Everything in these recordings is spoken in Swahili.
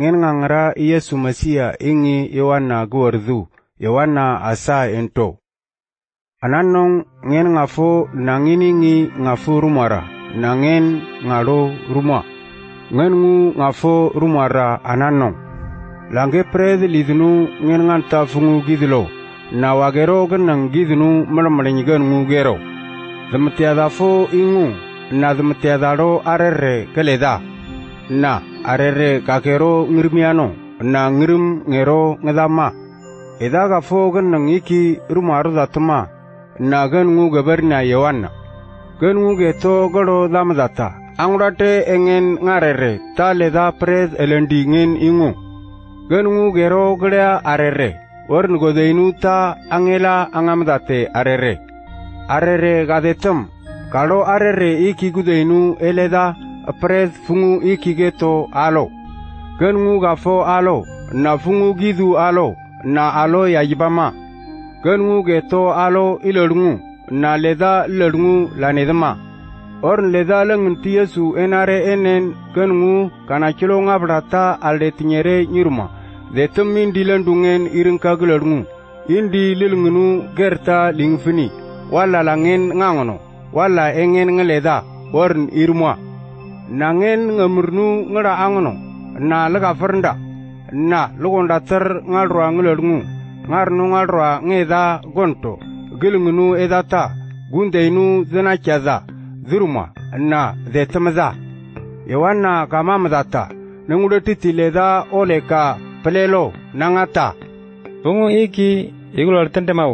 ngin ngangara Yesu Masia ingi Yohana guwardu, Yohana asa ento. Ananong ngin ngafo nanginingi ngafu rumara, nangin ngaro rumah. Ngin ngu ngafo rumara ananong. Langge pred lidnu ngin nganta fungu gidlo, na wagero ganang gidnu malamalingan ngu gero. Dhamatiada fo ingu, na dhamatiadaro arere kaleda. Na arere kakero ngirmiano, na ngirim ngero ngedama. Edaga fo ganang iki rumaru datama, na gan ngu gabarna Yohana. Gan ngu geto garo damadata, angurate engen ngarere, ta leda pred elendi ngin ingu. Gan ngu gero garea arere, warn godeinu ta angela angamadate arere. Arere gadetem, kalo arere iki gudeinu eleda, pred fungu iki geto alo. Gan ngu gafo alo, na fungu gidu alo, na alo yajibama. Gan ngu geto alo ilerngu, na leda ilerngu lanedama. Orn leda lenginti Yesu enare enen gan ngu kanachilo ngabrata alde tinyere nyiruma. Detem indi lendungen irinka gilerungu, indi lilngunu gerta lingfini, wala langen ngangono, wala engen ngeleda, orn irmua. Nangen ngemurnu ngera angono, na lega fernda, na lugonda ter ngalroa ngelerungu, ngarnu ngalroa ngeda gonto, gilngunu edata, gundeinu zenachada, ziruma, na detemza. Yohana kamamdata, nengudetiti leda oleka, pelelo nangata. Fungu iki igulor tente mau.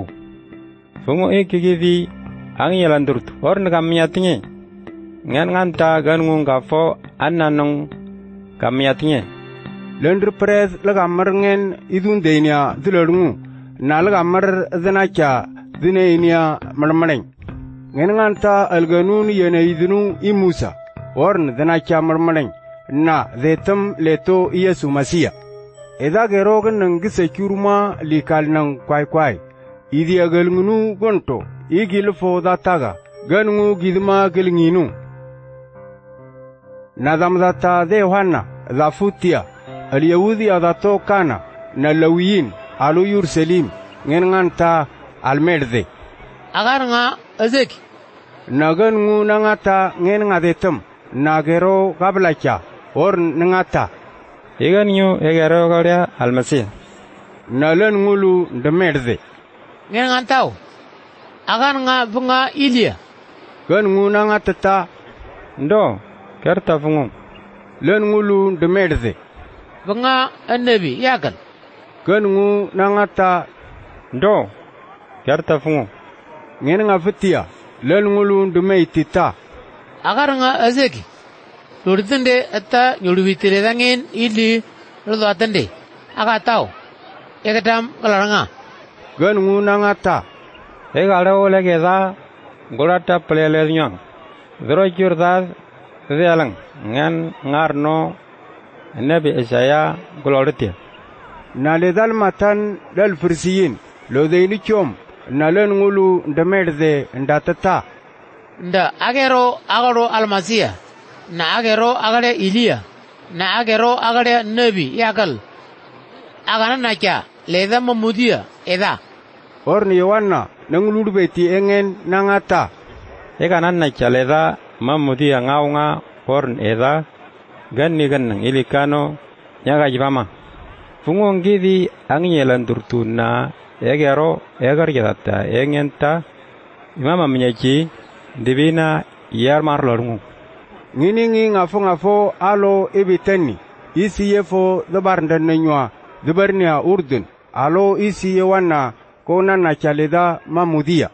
Fungu iki gidi angi landurut. Orn kamiyatinge. Ngan nganta ganung gafo annanong kamiyatinge. Lendur pres lagamar ngen idun deinia dilorungu. Na lagamar zanacha dineinia marmareng. Ngen nganta alganun yene idunu imusa. Orn zanacha marmareng. Na zetem leto Yesu Masia. Eda gerogen nang gise kuruma likal nang kwai. Idi agal ngunu gonto, igil fo dataga, ganungu gidma gelnginu. Nadam data de Yohana, da futia, al Yahudi adato kana, na lawiyin, alu Yurselim, ngenganta almerde. Agar nga azeki. Naganungu nangata ngengadetem, nagero gablacha, or nangata. Igan yu egero garia almasi. Nalan ngulu demerde. Ngen ngantau. Agan nga bunga Ilia. Gan nguna ngatata. Ndo, kerta fungu. Len ngulu demerde. Bunga Nabi yakan. Gan ngu nangata. Ndo, kerta fungu. Ngen nga fitia. Len ngulu demeitita. Agar nga azeki. Lurdende ata nyulubitire dangin ili ludo atende. Aga tau. Egatam kalaranga. Gan ngu nangata. Egale ole geda golata plele nyang. Dro jurdad dealang ngan ngarno Nabi Isaya golortia. Na ledal matan dal firsiyin lo deini chom na len ngulu ndemerde ndatata. Nda agero almasia. Na agero agade Ilia. Na agero agade Nabi yakal. Agana nacha leda mamudia eda. Orni Yohana nanguludu beti engen nangata. Ega nanna chaleda mamudia ngaunga orn eda ganni gannang ilikano nyaga jibama. Fungon gidi angyelan turtuna egero egar jadata engenta imama menyaci divina yar marlorungu. Nginingi ngafo alo ibiteni isi yefo dabarndan nenywa dabarnia Urdun alo isi Yohana kona na chaleda mamudia.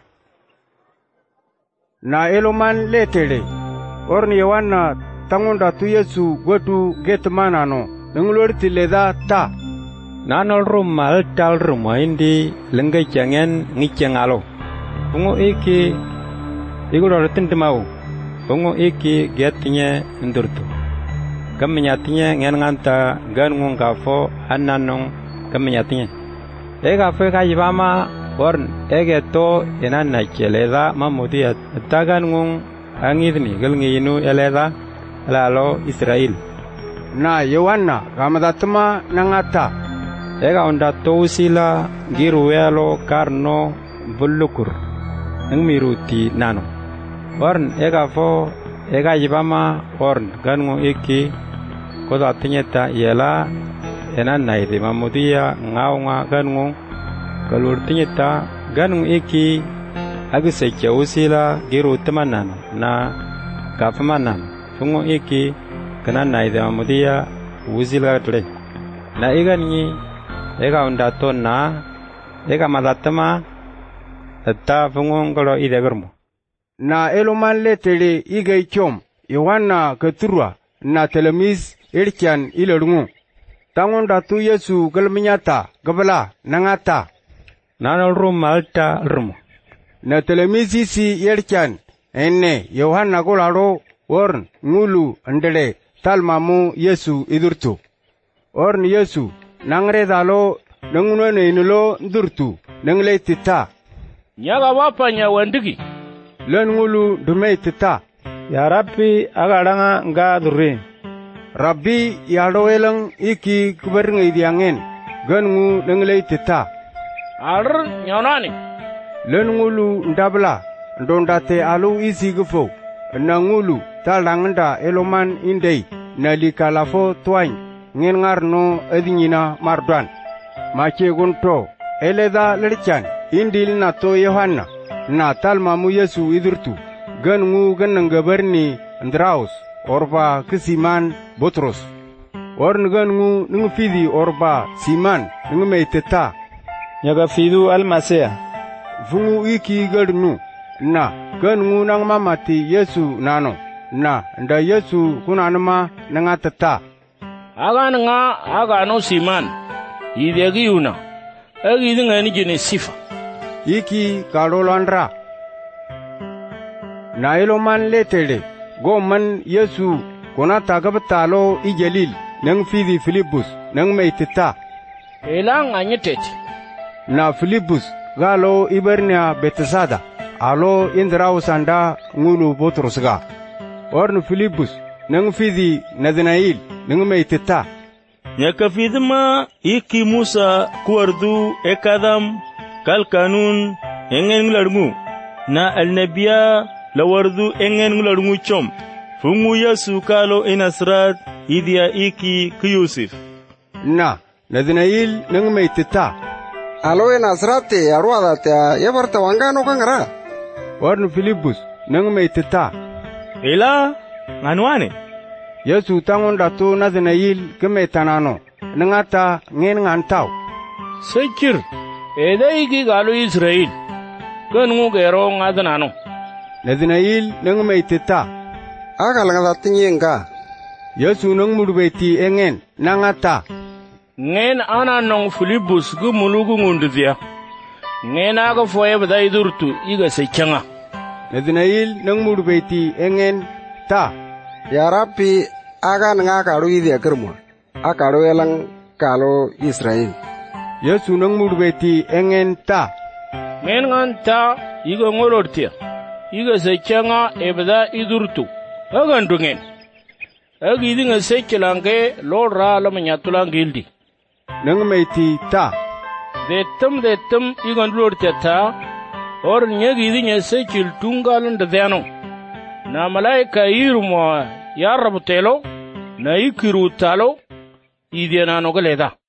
Na eloman letere, orni Yohana tangunda tu Yesu gotu getmanano, nangulorti leda ta. Nanol rumal tal rumah indi lengai jangan ngiceng alo. Pungu iki igulorotin temau. Pungu iki getnya ndurtu. Kamenyatinya ngen nganta ganung kafo annanong kamenyatinya. Ega fe kajibama orn egeto enanna cheleda mamudia tagan ngung angidni gelnginu eleda lalo Israel. na Yohanna gamadatma nangata. Ega undatto usila giruwelo karno bulukur. Ngmiruti nano. Orn ega fo ega yibama orn gango iki koda tinyeta yela enan naide mamudia ngaunga gango kalur tinyeta gango iki agisecha usila giru temanano na kafmanano fungo iki kana naide mamudia usila tle na igani ega undato na ega madatama ta fungo ngolo idegermo na eloman letele igay chom Yohanna keturwa na telemis irkian ilerungu tangon datu Yesu galminyata gabala nangata nanol rum malta rum na telemis isi irkian enne Yohanna golaro orn ngulu ndele talmamu Yesu idurtu orn Yesu nangre dalo nanguno neinulo ndurtu nangle tita nyaga wapanya wandigi len ngulu dumei tita ya rabbi agaranga nga durre rabbi yalo elang iki kubarngai diangen gangu nanglei tita ar nyonani len ngulu ndabla ndondate alu isi gufo nangulu talanganda eloman indei nalikalafo twany ngin ngarno edinyina mardan mache gunto eleda lerchan indil na to Yohanna na talmamu Yesu idurtu gangu ganangabarni Andraus orba kisiman Botros orn gangu nungu fidi orba Siman nungu meiteta nyaga fidu almasea fungu iki garnu na gangu nang mamati Yesu nano na nda Yesu kunanma nangatata agano Siman idegi una agi ngani jene sifa iki karolandra na eloman letele goman Yesu kona tagabtalo ijelil nang fidi Filipus nang meitita elang anyetet na Filipus galo ibernia Betesada alo Indraus anda ngulu Botrosga orn Filipus nang fidi Nathanael nang meitita nyaka fidma iki Musa kuardu ekadam kalkanun engen nglarngu na alnabiya lawardu engen nglarngu chom fungu Yesu kalo inasrat idia iki ku Yusuf na Nathanael nang meitita alo inasrate arwadate yabarta wangano kangara orn Filipus nang meitita ela nganwane Yesu tangon datu Nathanael kemetanano nangata ngen ngantau sekir edaigi galo Israel gangu gero ngadanano Nathanael nang meitita agalangadatinyenga Yesu nang murbeti engen nangata ngen ananong Filipus gu mulugu ngundudia ngen aga foye bada idurtu iga sekanga Nathanael nang murbeti engen ta ya rabbi agan nga karu idia kermo akaru elang kalo Israel Yesu nang murbeti engen ta ngen nganta iga ngorortia iga sekanga ebada idurtu agandungen agi dinga sekelange lora lamanyatulangildi nang meiti ta detem iga ndurortia ta or nyagi dinga sekil tungalun dadano na malaika irmo ya rabutelo na ikiru talo idiana no galeda